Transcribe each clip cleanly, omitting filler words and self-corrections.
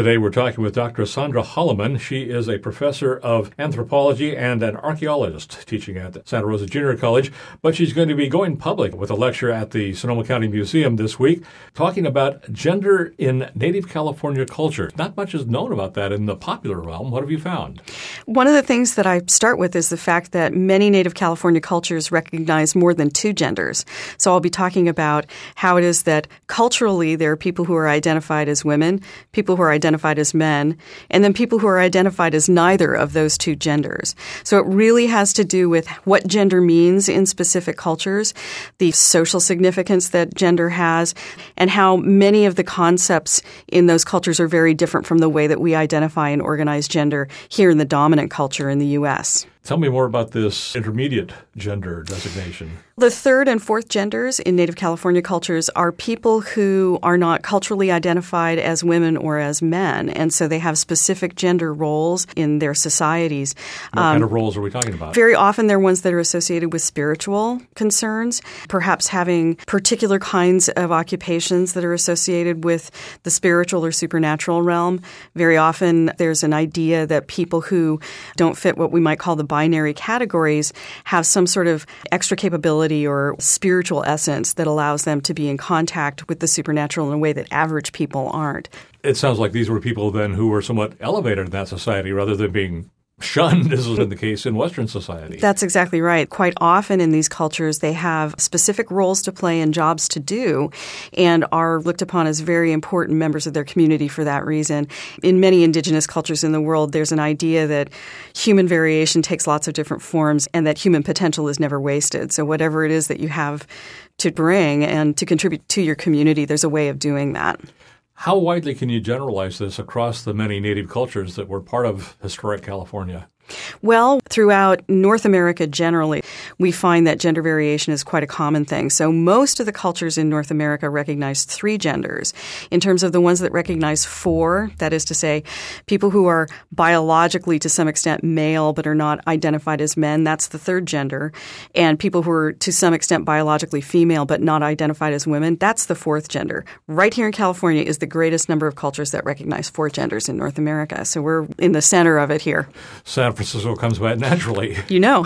Today we're talking with Dr. Sandra Holloman. She is a professor of anthropology and an archaeologist teaching at Santa Rosa Junior College, but she's going to be going public with a lecture at the Sonoma County Museum this week talking about gender in Native California culture. Not much is known about that in the popular realm. What have you found? One of the things that I start with is the fact that many Native California cultures recognize more than two genders. So I'll be talking about how it is that culturally there are people who are identified as women, people who are identified as men, and then people who are identified as neither of those two genders. So it really has to do with what gender means in specific cultures, the social significance that gender has, and how many of the concepts in those cultures are very different from the way that we identify and organize gender here in the dominant culture in the U.S. Tell me more about this intermediate gender designation. The third and fourth genders in Native California cultures are people who are not culturally identified as women or as men, and so they have specific gender roles in their societies. What kind of roles are we talking about? Very often they're ones that are associated with spiritual concerns, perhaps having particular kinds of occupations that are associated with the spiritual or supernatural realm. Very often there's an idea that people who don't fit what we might call the binary categories have some sort of extra capability or spiritual essence that allows them to be in contact with the supernatural in a way that average people aren't. It sounds like these were people then who were somewhat elevated in that society rather than being shunned, as is in the case in Western society. That's exactly right. Quite often in these cultures, they have specific roles to play and jobs to do and are looked upon as very important members of their community for that reason. In many indigenous cultures in the world, there's an idea that human variation takes lots of different forms and that human potential is never wasted. So whatever it is that you have to bring and to contribute to your community, there's a way of doing that. How widely can you generalize this across the many Native cultures that were part of historic California? Well, throughout North America generally, we find that gender variation is quite a common thing. So most of the cultures in North America recognize three genders. In terms of the ones that recognize four, that is to say, people who are biologically to some extent male but are not identified as men, that's the third gender. And people who are to some extent biologically female but not identified as women, that's the fourth gender. Right here in California is the greatest number of cultures that recognize four genders in North America. So we're in the center of it here. San Francisco comes by naturally. You know.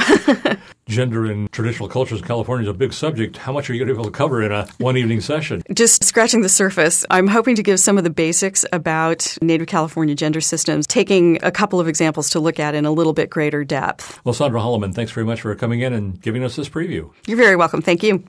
Gender in traditional cultures in California is a big subject. How much are you going to be able to cover in a one-evening session? Just scratching the surface. I'm hoping to give some of the basics about Native California gender systems, taking a couple of examples to look at in a little bit greater depth. Well, Sandra Holloman, thanks very much for coming in and giving us this preview. You're very welcome. Thank you.